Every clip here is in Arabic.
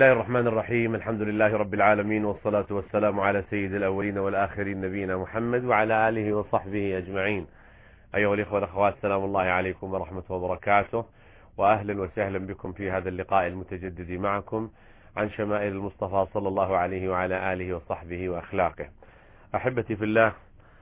الله الرحمن الرحيم. الحمد لله رب العالمين، والصلاة والسلام على سيد الأولين والآخرين نبينا محمد وعلى آله وصحبه أجمعين. أيها الإخوة والأخوات، سلام الله عليكم ورحمة وبركاته، وأهلا وسهلا بكم في هذا اللقاء المتجدد معكم عن شمائل المصطفى صلى الله عليه وعلى آله وصحبه وأخلاقه. أحبتي في الله،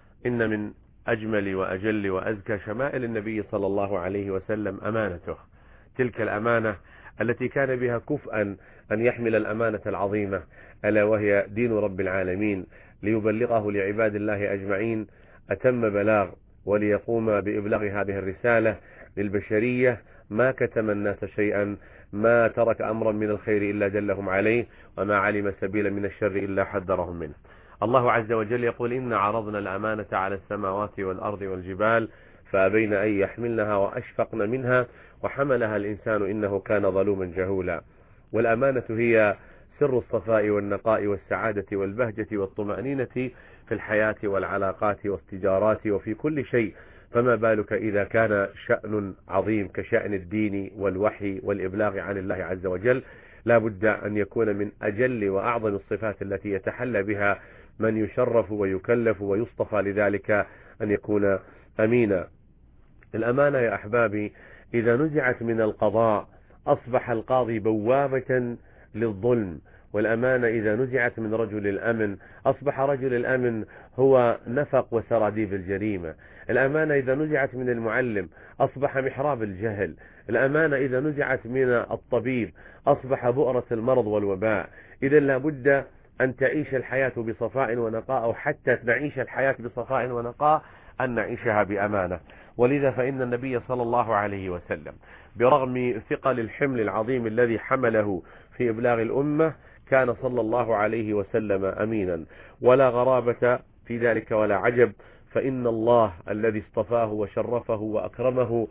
إن من أجمل وأجل وأزكى شمائل النبي صلى الله عليه وسلم أمانته، تلك الأمانة التي كان بها كفءا أن يحمل الأمانة العظيمة، ألا وهي دين رب العالمين، ليبلغه لعباد الله أجمعين أتم بلاغ، وليقوم بإبلاغ هذه الرسالة للبشرية. ما كتم الناس شيئا، ما ترك أمرا من الخير إلا دلهم عليه، وما علم سبيلا من الشر إلا حذرهم منه. الله عز وجل يقول: إن عرضنا الأمانة على السماوات والأرض والجبال فأبين أن يحملنها وأشفقن منها وحملها الإنسان إنه كان ظلوما جهولا. والأمانة هي سر الصفاء والنقاء والسعادة والبهجة والطمأنينة في الحياة والعلاقات والتجارات وفي كل شيء، فما بالك إذا كان شأن عظيم كشأن الدين والوحي والإبلاغ عن الله عز وجل. لا بد أن يكون من أجل وأعظم الصفات التي يتحلى بها من يشرف ويكلف ويصطفى لذلك أن يكون أمينا. الأمانة يا أحبابي إذا نزعت من القضاء أصبح القاضي بوابة للظلم، والأمانة إذا نزعت من رجل الأمن أصبح رجل الأمن هو نفق وسراديب الجريمة. الأمانة إذا نزعت من المعلم أصبح محراب الجهل. الأمانة إذا نزعت من الطبيب أصبح بؤرة المرض والوباء. إذا لابد أن تعيش الحياة بصفاء ونقاء، أو حتى نعيش الحياة بصفاء ونقاء أن نعيشها بأمانة. ولذا فإن النبي صلى الله عليه وسلم برغم ثقل الحمل العظيم الذي حمله في إبلاغ الأمة كان صلى الله عليه وسلم أمينا، ولا غرابة في ذلك ولا عجب، فإن الله الذي اصطفاه وشرفه وأكرمه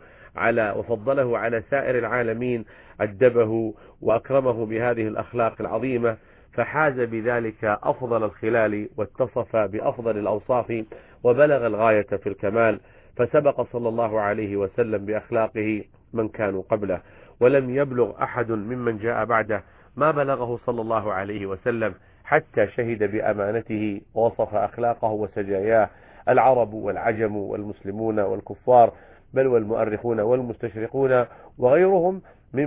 وفضله على سائر العالمين أدبه وأكرمه بهذه الأخلاق العظيمة، فحاز بذلك أفضل الخلال واتصف بأفضل الأوصاف وبلغ الغاية في الكمال، فسبق صلى الله عليه وسلم بأخلاقه من كانوا قبله، ولم يبلغ أحد ممن جاء بعده ما بلغه صلى الله عليه وسلم، حتى شهد بأمانته ووصف أخلاقه وسجاياه العرب والعجم والمسلمون والكفار، بل والمؤرخون والمستشرقون وغيرهم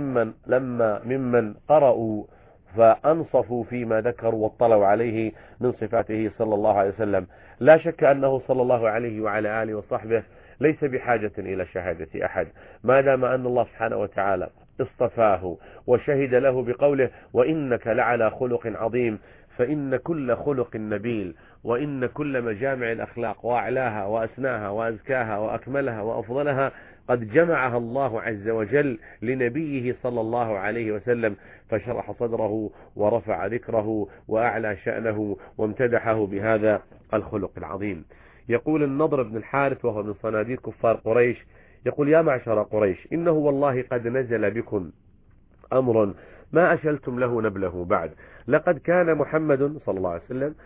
ممن قرأوا فأنصفوا فيما ذكروا واطلعوا عليه من صفاته صلى الله عليه وسلم. لا شك أنه صلى الله عليه وعلى آله وصحبه ليس بحاجة إلى شهادة أحد، ما دام أن الله سبحانه وتعالى اصطفاه وشهد له بقوله: وإنك لعلى خلق عظيم. فإن كل خلق نبيل، وإن كل مجامع الأخلاق وأعلاها وأسناها وأزكاها وأكملها وأفضلها قد جمعها الله عز وجل لنبيه صلى الله عليه وسلم، فشرح صدره ورفع ذكره وأعلى شأنه وامتدحه بهذا الخلق العظيم. يقول النضر بن الحارث وهو من صناديد كفار قريش، يقول: يا معشر قريش، إنه والله قد نزل بكم أمر ما أشلتم له نبله بعد. لقد كان محمد صلى الله عليه وسلم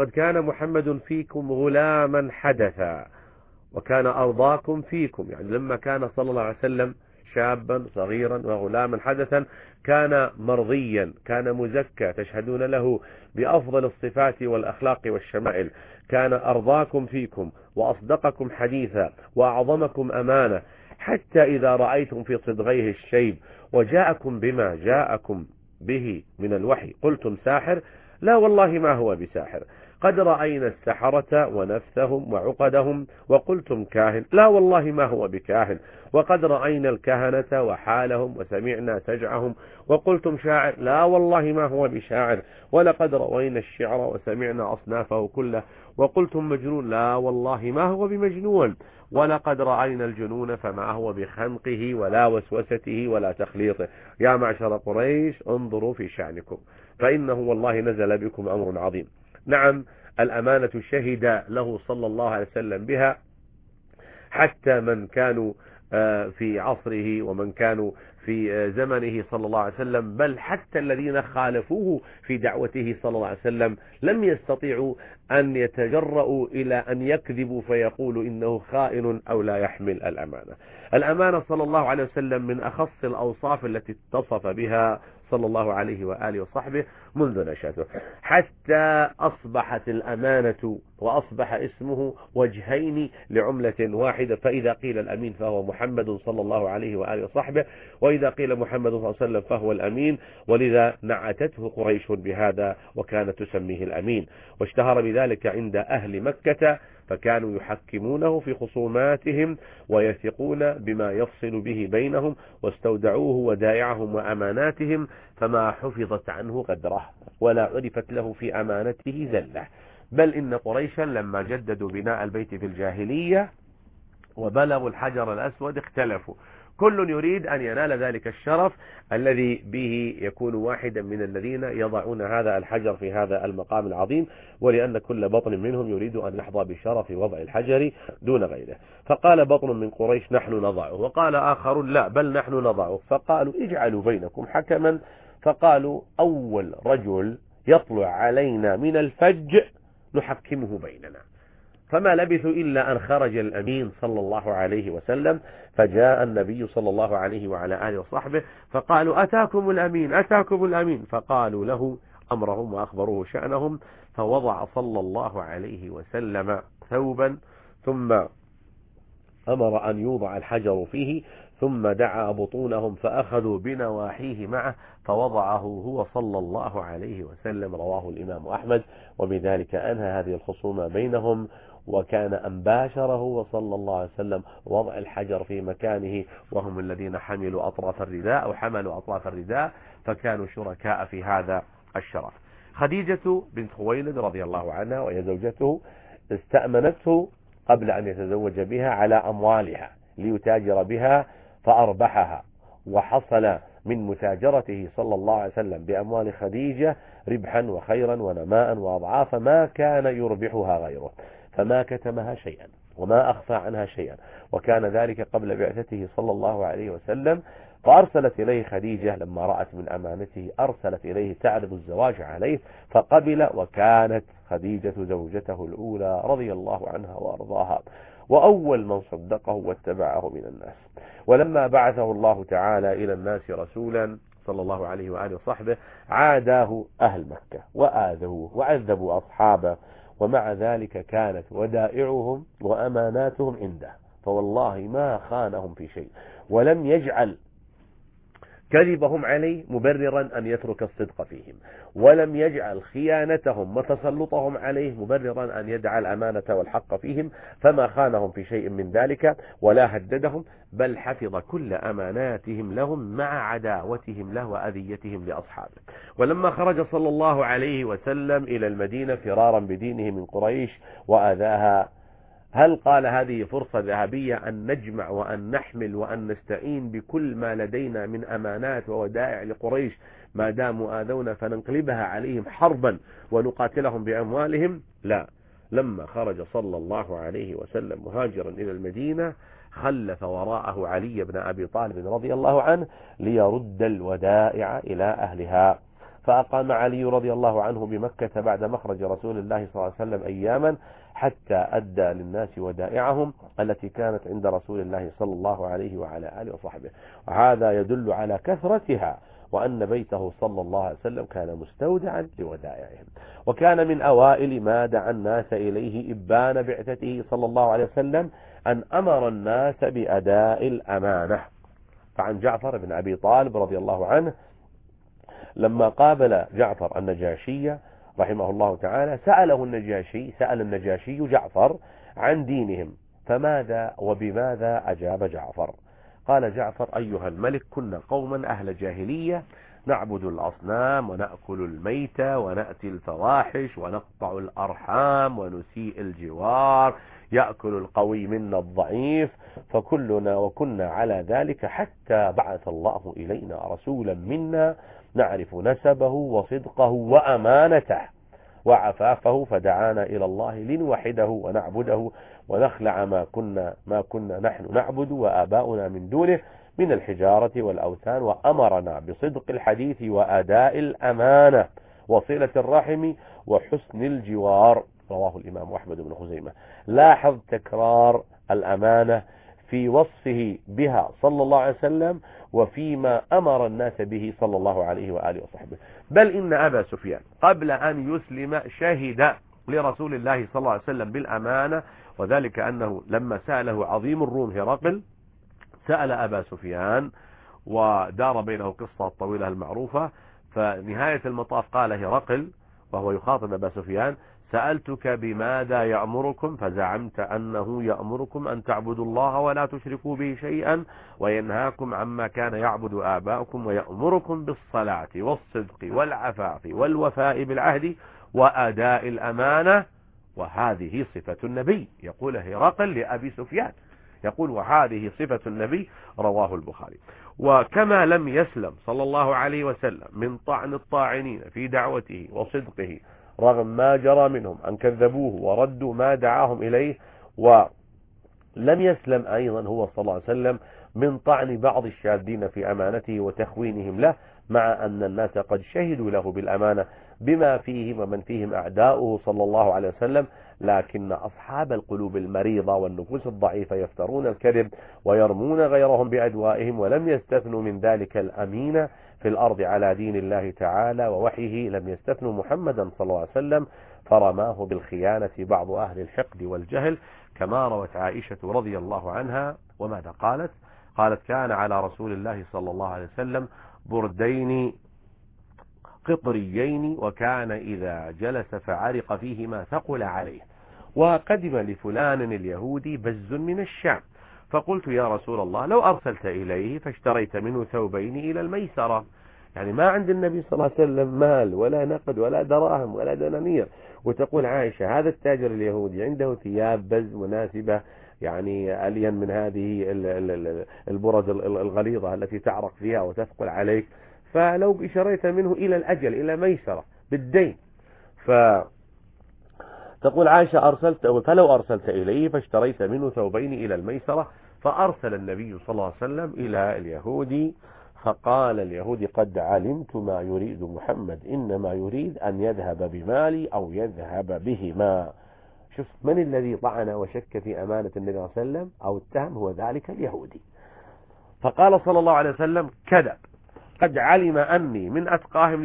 فيكم غلاما حدثا، وكان أرضاكم فيكم، يعني لما كان صلى الله عليه وسلم شابا صغيرا وغلاما حدثا كان مرضيا، كان مزكى، تشهدون له بأفضل الصفات والأخلاق والشمائل. كان أرضاكم فيكم وأصدقكم حديثا وأعظمكم أمانة، حتى إذا رأيتم في صدغيه الشيب وجاءكم بما جاءكم به من الوحي قلتم ساحر، لا والله ما هو بساحر. قد رأينا السحرة ونفسهم وعقدهم وقلتم كاهن، لا والله ما هو بكاهن. وقد رأينا الكهنة وحالهم وسمعنا سجعهم وقلتم شاعر، لا والله ما هو بشاعر. ولقد روينا الشعر وسمعنا أصنافه كله وقلتم مجنون، لا والله ما هو بمجنون. ولقد رأينا الجنون فما هو بخنقه ولا وسوسته ولا تخليطه. يا معشر قريش انظروا في شأنكم، فإنه والله نزل بكم أمر عظيم. نعم، الأمانة شهد له صلى الله عليه وسلم بها حتى من كانوا في عصره ومن كانوا في زمنه صلى الله عليه وسلم، بل حتى الذين خالفوه في دعوته صلى الله عليه وسلم لم يستطيعوا أن يتجرؤوا إلى أن يكذبوا فيقولوا إنه خائن أو لا يحمل الأمانة. الأمانة صلى الله عليه وسلم من أخص الأوصاف التي اتصف بها صلى الله عليه وآله وصحبه منذ نشأته، حتى أصبحت الأمانة وأصبح اسمه وجهين لعملة واحدة. فإذا قيل الأمين فهو محمد صلى الله عليه وآله وصحبه، وإذا قيل محمد صلى الله عليه وسلم فهو الأمين، ولذا نعتته قريش بهذا وكانت تسميه الأمين، واشتهر بذلك عند أهل مكة، فكانوا يحكمونه في خصوماتهم ويثقون بما يفصل به بينهم، واستودعوه ودائعهم وأماناتهم، فما حفظت عنه غدره ولا عرفت له في أمانته زلة. بل إن قريشا لما جددوا بناء البيت في الجاهلية وبلغوا الحجر الأسود اختلفوا، كل يريد أن ينال ذلك الشرف الذي به يكون واحدا من الذين يضعون هذا الحجر في هذا المقام العظيم، ولأن كل بطن منهم يريد أن يحظى بشرف وضع الحجر دون غيره. فقال بطن من قريش نحن نضعه، وقال آخر لا بل نحن نضعه، فقالوا اجعلوا بينكم حكما، فقالوا أول رجل يطلع علينا من الفج نحكمه بيننا. فما لبثوا إلا أن خرج الأمين صلى الله عليه وسلم، فجاء النبي صلى الله عليه وعلى آله وصحبه فقالوا أتاكم الأمين أتاكم الأمين، فقالوا له أمرهم وأخبروه شأنهم، فوضع صلى الله عليه وسلم ثوبا ثم أمر أن يوضع الحجر فيه، ثم دعا بطونهم فأخذوا بنواحيه معه فوضعه هو صلى الله عليه وسلم. رواه الإمام أحمد، وبذلك أنهى هذه الخصومة بينهم، وكان أن باشره صلى الله عليه وسلم وضع الحجر في مكانه، وهم الذين حملوا أطراف الرداء أو حملوا أطراف الرداء، فكانوا شركاء في هذا الشرف. خديجة بنت خويلد رضي الله عنها وهي زوجته استأمنته قبل أن يتزوج بها على أموالها ليتاجر بها فأربحها، وحصل من متاجرته صلى الله عليه وسلم بأموال خديجة ربحا وخيرا ونماء وأضعاف ما كان يربحها غيره، فما كتمها شيئا وما أخفى عنها شيئا، وكان ذلك قبل بعثته صلى الله عليه وسلم. فأرسلت إليه خديجة لما رأت من أمانته، أرسلت إليه تعرض الزواج عليه فقبل، وكانت خديجة زوجته الأولى رضي الله عنها وأرضاها، وأول من صدقه واتبعه من الناس. ولما بعثه الله تعالى إلى الناس رسولا صلى الله عليه وآله وصحبه عاداه أهل مكة وآذوه وعذبوا أصحابه، ومع ذلك كانت ودائعهم وأماناتهم عنده، فوالله ما خانهم في شيء، ولم يجعل كذبهم عليه مبررا أن يترك الصدق فيهم، ولم يجعل خيانتهم وتسلطهم عليه مبررا أن يدعى الأمانة والحق فيهم، فما خانهم في شيء من ذلك ولا هددهم، بل حفظ كل أماناتهم لهم مع عداوتهم له وأذيتهم لأصحابه. ولما خرج صلى الله عليه وسلم إلى المدينة فرارا بدينه من قريش وأذاها، هل قال هذه فرصة ذهبية أن نجمع وأن نحمل وأن نستعين بكل ما لدينا من أمانات وودائع لقريش ما داموا آذونا فننقلبها عليهم حربا ونقاتلهم بأموالهم؟ لا، لما خرج صلى الله عليه وسلم مهاجرا إلى المدينة خلف وراءه علي بن أبي طالب رضي الله عنه ليرد الودائع إلى أهلها، فأقام علي رضي الله عنه بمكة بعد مخرج رسول الله صلى الله عليه وسلم أياما حتى أدى للناس ودائعهم التي كانت عند رسول الله صلى الله عليه وعلى آله وصحبه، وهذا يدل على كثرتها، وأن بيته صلى الله عليه وسلم كان مستودعا لودائعهم. وكان من أوائل ما دعا الناس إليه إبان بعثته صلى الله عليه وسلم أن أمر الناس بأداء الأمانة. فعن جعفر بن أبي طالب رضي الله عنه لما قابل جعفر النجاشي رحمه الله تعالى سأل النجاشي جعفر عن دينهم، فماذا وبماذا أجاب جعفر؟ قال جعفر أيها الملك كنا قوما أهل جاهلية نعبد الأصنام ونأكل الميت ونأتي الفواحش ونقطع الأرحام ونسيء الجوار، يأكل القوي منا الضعيف، فكلنا وكنا على ذلك حتى بعث الله إلينا رسولا منا نعرف نسبه وصدقه وأمانته وعفافه، فدعانا إلى الله لنوحده ونعبده ونخلع ما كنا نحن نعبد وآباؤنا من دونه من الحجارة والأوثان، وأمرنا بصدق الحديث وأداء الأمانة وصلة الرحم وحسن الجوار. رواه الإمام أحمد بن خزيمة. لاحظ تكرار الأمانة في وصفه بها صلى الله عليه وسلم وفيما أمر الناس به صلى الله عليه وآله وصحبه. بل إن أبا سفيان قبل أن يسلم شهد لرسول الله صلى الله عليه وسلم بالأمانة، وذلك أنه لما سأله عظيم الروم هرقل سأل أبا سفيان ودار بينه قصة طويلة المعروفة، فنهاية المطاف قال هرقل وهو يخاطب أبا سفيان: سألتك بماذا يأمركم فزعمت أنه يأمركم أن تعبدوا الله ولا تشركوا به شيئا وينهاكم عما كان يعبد آباؤكم ويأمركم بالصلاة والصدق والعفاف والوفاء بالعهد وأداء الأمانة وهذه صفة النبي. يقول هرقل لأبي سفيان، يقول وهذه صفة النبي، رواه البخاري. وكما لم يسلم صلى الله عليه وسلم من طعن الطاعنين في دعوته وصدقه رغم ما جرى منهم أن كذبوه وردوا ما دعاهم إليه، ولم يسلم أيضا هو صلى الله عليه وسلم من طعن بعض الشاذين في أمانته وتخوينهم له، مع أن الناس قد شهدوا له بالأمانة بما فيهم ومن فيهم أعداؤه صلى الله عليه وسلم، لكن أصحاب القلوب المريضة والنفوس الضعيفة يفترون الكذب ويرمون غيرهم بأدوائهم، ولم يستثنوا من ذلك الأمين في الأرض على دين الله تعالى ووحيه، لم يستثنوا محمدا صلى الله عليه وسلم، فرماه بالخيانة بعض أهل الحقد والجهل، كما روت عائشة رضي الله عنها. وماذا قالت؟ قالت: كان على رسول الله صلى الله عليه وسلم بردين قطريين وكان إذا جلس فعرق فيهما ثقل عليه، وقدم لفلان اليهودي بز من الشام، فقلت يا رسول الله لو أرسلت إليه فاشتريت منه ثوبين إلى الميسرة. يعني ما عند النبي صلى الله عليه وسلم مال ولا نقد ولا دراهم ولا دنانير، وتقول عائشة هذا التاجر اليهودي عنده ثياب بز مناسبة، يعني ألين من هذه البرد الغليظة التي تعرق فيها وتثقل عليك، فلو شريت منه إلى الأجل إلى ميسرة بالدين. فتقول عائشة فلو أرسلت إليه فاشتريت منه ثوبين إلى الميسرة، فأرسل النبي صلى الله عليه وسلم إلى اليهودي، فقال اليهودي: قد علمت ما يريد محمد، إنما يريد أن يذهب بمالي أو يذهب بهما. شوف من الذي طعن وشك في أمانة النبي صلى الله عليه وسلم أو اتهم؟ هو ذلك اليهودي. فقال صلى الله عليه وسلم: كذب، قد علم أني من أتقاهم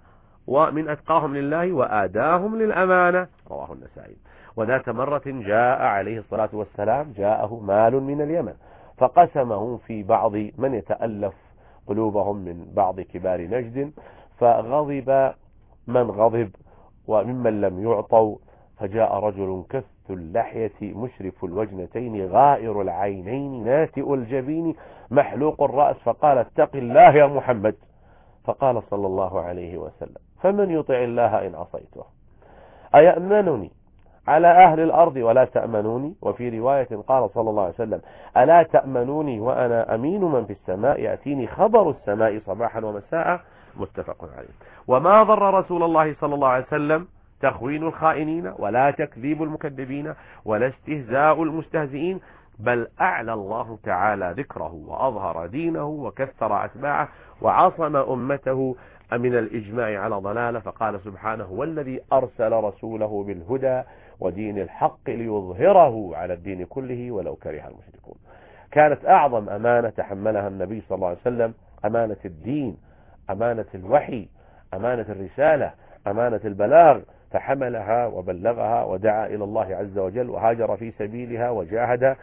لله وآداهم للأمانة، رواه النسائي. وذات مرة جاء عليه الصلاة والسلام جاءه مال من اليمن فقسمه في بعض من يتألف قلوبهم من بعض كبار نجد، فغضب من غضب وممن لم يعطوا، فجاء رجل كث اللحية مشرف الوجنتين غائر العينين ناتئ الجبين محلوق الرأس، فقال: اتق الله يا محمد. فقال صلى الله عليه وسلم: فمن يطع الله إن عصيته؟ أيأمنني على أهل الأرض ولا تأمنوني؟ وفي رواية قال صلى الله عليه وسلم: ألا تأمنوني وأنا أمين من في السماء يأتيني خبر السماء صباحا ومساء، متفق عليه. وما ضر رسول الله صلى الله عليه وسلم تخوين الخائنين ولا تكذيب المكذبين ولا استهزاء المستهزئين، بل أعلى الله تعالى ذكره وأظهر دينه وكثر أتباعه وعصم أمته من الإجماع على ضلاله، فقال سبحانه: والذي أرسل رسوله بالهدى ودين الحق ليظهره على الدين كله ولو كره المشركون. كانت أعظم أمانة تحملها النبي صلى الله عليه وسلم أمانة الدين، أمانة الوحي، أمانة الرسالة، أمانة البلاغ، فحملها وبلغها ودعا إلى الله عز وجل وهاجر في سبيلها وجاهد،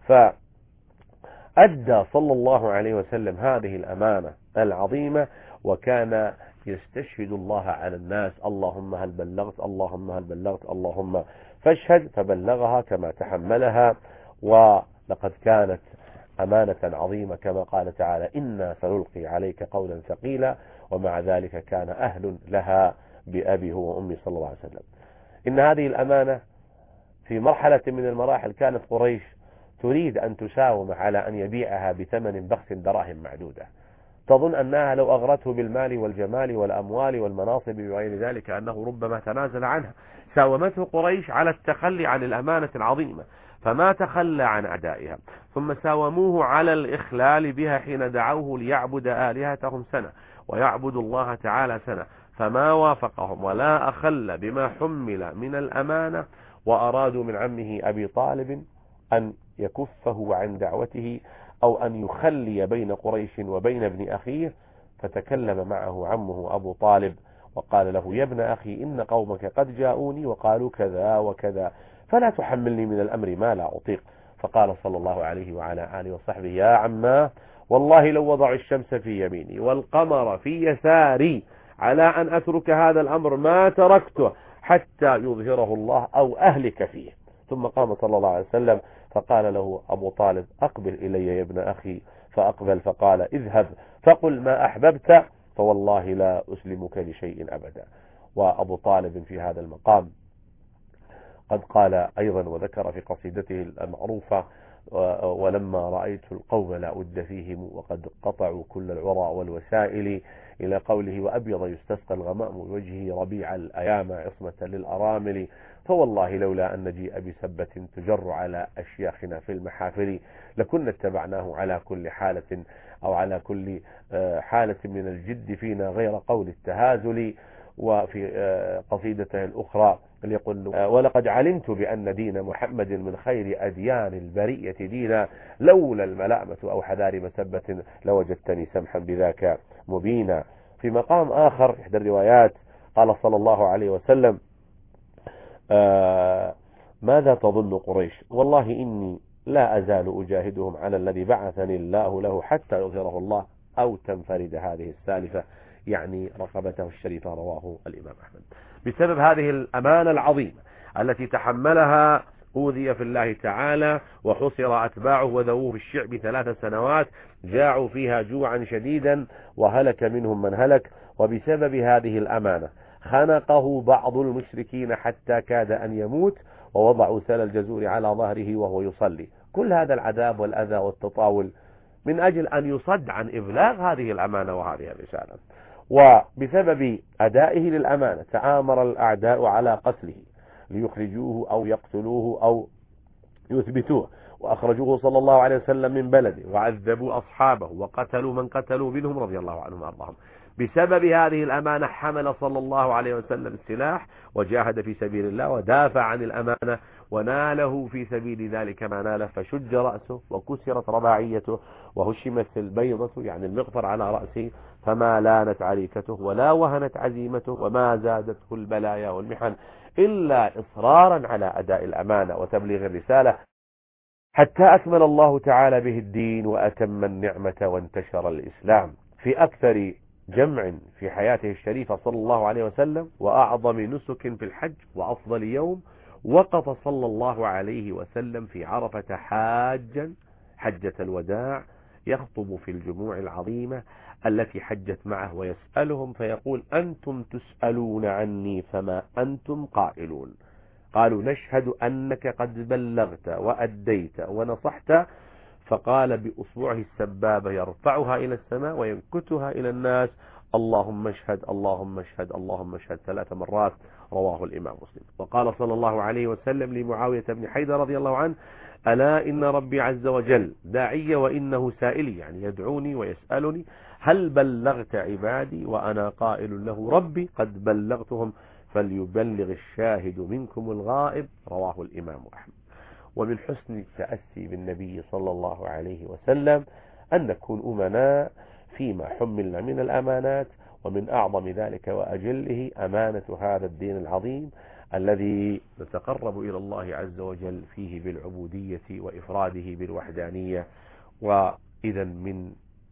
فأدى صلى الله عليه وسلم هذه الأمانة العظيمة، وكان يستشهد الله على الناس: اللهم هل بلغت، اللهم هل بلغت، اللهم فاشهد، فبلغها كما تحملها. ولقد كانت أمانة عظيمة كما قال تعالى: إنا سنلقي عليك قولا ثقيلا، ومع ذلك كان أهل لها بأبي هو وأمي صلى الله عليه وسلم. إن هذه الأمانة في مرحلة من المراحل كانت قريش تريد أن تساوم على أن يبيعها بثمن بخس دراهم معدودة، تظن أنها لو أغرته بالمال والجمال والأموال والمناصب وغير ذلك أنه ربما تنازل عنها. ساومته قريش على التخلي عن الأمانة العظيمة، فما تخلى عن أعدائها، ثم ساوموه على الإخلال بها حين دعوه ليعبد آلهتهم سنة ويعبد الله تعالى سنة، فما وافقهم ولا أخل بما حمل من الأمانة، وأرادوا من عمه أبي طالب أن يكفه عن دعوته أو أن يخلي بين قريش وبين ابن أخيه. فتكلم معه عمه أبو طالب وقال له: يا ابن أخي، إن قومك قد جاءوني وقالوا كذا وكذا، فلا تحملني من الأمر ما لا أطيق. فقال صلى الله عليه وعلى آله وصحبه: يا عماه، والله لو وضعوا الشمس في يميني والقمر في يساري على أن أترك هذا الأمر ما تركته حتى يظهره الله أو أهلك فيه. ثم قام صلى الله عليه وسلم فقال له أبو طالب: أقبل إلي يا ابن أخي. فأقبل فقال: اذهب فقل ما أحببت، فوالله لا أسلمك لشيء أبدا. وأبو طالب في هذا المقام قد قال أيضا وذكر في قصيدته المعروفة: ولما رأيت القوم لا أد فيهم وقد قطعوا كل العرى والوسائل، إلى قوله: وأبيض يستسقى الغمام بوجهه ربيع الأيام عصمة للأرامل، فوالله لولا أن نجيء بسبة تجر على أشياخنا في المحافل لكنا اتبعناه على كل حالة أو على كل حالة من الجد فينا غير قول التهازل. وفي قصيدته الأخرى يقول: ولقد علمت بأن دين محمد من خير أديان البرية دينا، لولا الملامة أو حذار مسبة لوجدتني سمحا بذاك مبينا. في مقام آخر إحدى الروايات قال صلى الله عليه وسلم: ماذا تظن قريش؟ والله إني لا أزال أجاهدهم على الذي بعثني الله له حتى يظهره الله أو تنفرد هذه السالفة، يعني رقبته الشريفة. رواه الإمام أحمد. بسبب هذه الأمانة العظيمة التي تحملها أوذي في الله تعالى وحصر أتباعه وذووه في الشعب 3 سنوات، جاعوا فيها جوعا شديدا وهلك منهم من هلك. وبسبب هذه الأمانة خنقه بعض المشركين حتى كاد أن يموت، ووضعوا سل الجزور على ظهره وهو يصلي. كل هذا العذاب والأذى والتطاول من أجل أن يصد عن إبلاغ هذه الأمانة وهذه الرسالة. وبسبب أدائه للأمانة تآمر الأعداء على قتله ليخرجوه أو يقتلوه أو يثبتوه، وأخرجوه صلى الله عليه وسلم من بلده وعذبوا أصحابه وقتلوا من قتلوا منهم رضي الله عنهم وأرضاهم. بسبب هذه الأمانة حمل صلى الله عليه وسلم السلاح وجاهد في سبيل الله ودافع عن الأمانة، وناله في سبيل ذلك ما ناله، فشج رأسه وكسرت رباعيته وهشمت البيضة يعني المغفر على رأسه، فما لانت عريكته ولا وهنت عزيمته وما زادته البلايا والمحن إلا إصرارا على أداء الأمانة وتبليغ الرسالة، حتى أكمل الله تعالى به الدين وأتم النعمة وانتشر الإسلام. في أكثر جمع في حياته الشريفة صلى الله عليه وسلم وأعظم نسك في الحج وأفضل يوم، وقف صلى الله عليه وسلم في عرفة حاجا حجة الوداع يخطب في الجموع العظيمة التي حجت معه ويسألهم فيقول: أنتم تسألون عني فما أنتم قائلون؟ قالوا: نشهد أنك قد بلغت وأديت ونصحت. فقال بأصبعه السبابة يرفعها إلى السماء وينكتها إلى الناس: اللهم اشهد اللهم اشهد اللهم اشهد 3 مرات. رواه الإمام مسلم. وقال صلى الله عليه وسلم لمعاوية بن حيدر رضي الله عنه: ألا إن ربي عز وجل داعي وإنه سائلي، يعني يدعوني ويسألني: هل بلغت عبادي؟ وأنا قائل له: ربي قد بلغتهم فليبلغ الشاهد منكم الغائب. رواه الإمام أحمد. ومن حسن التأسي بالنبي صلى الله عليه وسلم أن نكون أمناء فيما حملنا من الأمانات، ومن أعظم ذلك وأجله أمانة هذا الدين العظيم الذي نتقرب إلى الله عز وجل فيه بالعبودية وإفراده بالوحدانية. وإذا من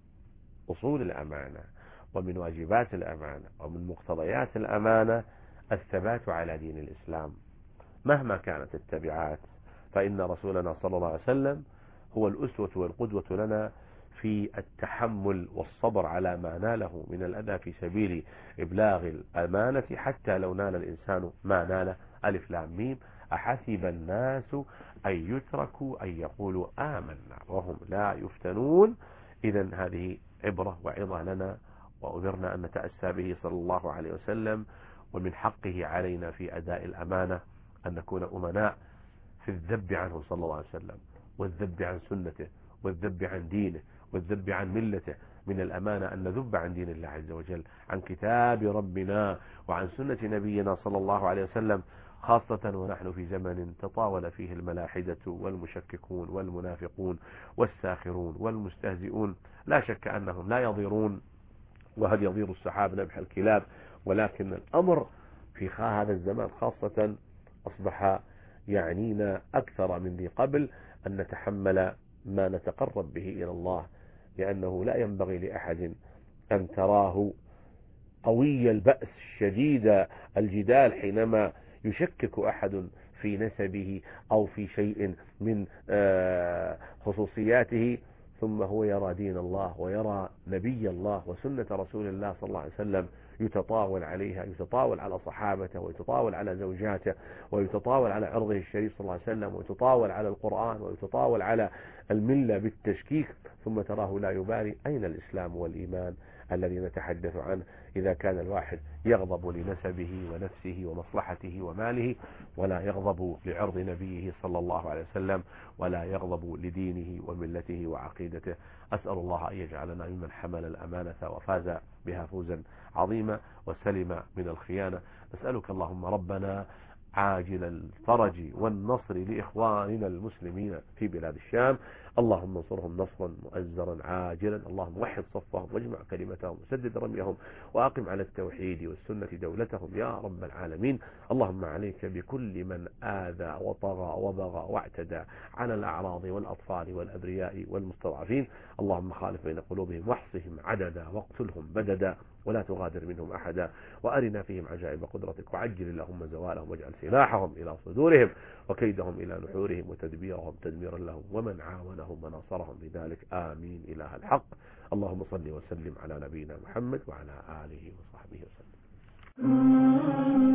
أصول الأمانة ومن واجبات الأمانة ومن مقتضيات الأمانة الثبات على دين الإسلام مهما كانت التبعات، فإن رسولنا صلى الله عليه وسلم هو الأسوة والقدوة لنا في التحمل والصبر على ما ناله من الأذى في سبيل إبلاغ الأمانة، حتى لو نال الإنسان ما ناله. ألف لام ميم: أحسب الناس أن يتركوا أن يقولوا آمنا وهم لا يفتنون. إذن هذه عبرة وعظة لنا، وأمرنا أن نتأسى به صلى الله عليه وسلم. ومن حقه علينا في أداء الأمانة أن نكون أمناء في الذب عنه صلى الله عليه وسلم، والذب عن سنته، والذب عن دينه، والذب عن ملته، من الأمانة أن نذب عن دين الله عز وجل، عن كتاب ربنا وعن سنة نبينا صلى الله عليه وسلم، خاصة ونحن في زمن تطاول فيه الملاحدة والمشككون والمنافقون والساخرون والمستهزئون. لا شك أنهم لا يضيرون، وهل يضير السحاب نبح الكلاب، ولكن الأمر في هذا الزمان خاصة أصبح يعنينا أكثر من ذي قبل أن نتحمل ما نتقرب به إلى الله، لأنه لا ينبغي لأحد أن تراه قوي البأس شديد الجدال حينما يشكك أحد في نسبه أو في شيء من خصوصياته، ثم هو يرى دين الله ويرى نبي الله وسنة رسول الله صلى الله عليه وسلم يتطاول عليها، يتطاول على صحابته ويتطاول على زوجاته ويتطاول على عرضه الشريف صلى الله عليه وسلم ويتطاول على القرآن ويتطاول على الملة بالتشكيك، ثم تراه لا يبالي. أين الإسلام والإيمان الذي نتحدث عنه إذا كان الواحد يغضب لنسبه ونفسه ومصلحته وماله، ولا يغضب لعرض نبيه صلى الله عليه وسلم، ولا يغضب لدينه وملته وعقيدته؟ أسأل الله أن يجعلنا ممن حمل الأمانة وفاز بها فوزا عظيما وسلم من الخيانة. نسألك اللهم ربنا عاجل الفرج والنصر لإخواننا المسلمين في بلاد الشام، اللهم انصرهم نصرا مؤزرا عاجلا، اللهم وحد صفهم واجمع كلمتهم وسدد رميهم وأقم على التوحيد والسنة دولتهم يا رب العالمين. اللهم عليك بكل من آذى وطغى وبغى واعتدى على الأعراض والأطفال والأبرياء والمستضعفين، اللهم خالف بين قلوبهم واحصهم عددا واقتلهم بددا ولا تغادر منهم أحدا، وأرنا فيهم عجائب قدرتك، وعجل اللهم زوالهم واجعل سلاحهم إلى صدورهم وكيدهم إلى نحورهم وتدبيرهم تدميرا لهم ومن عاونهم وناصرهم بذلك، آمين إله الحق. اللهم صل وسلم على نبينا محمد وعلى آله وصحبه وسلم.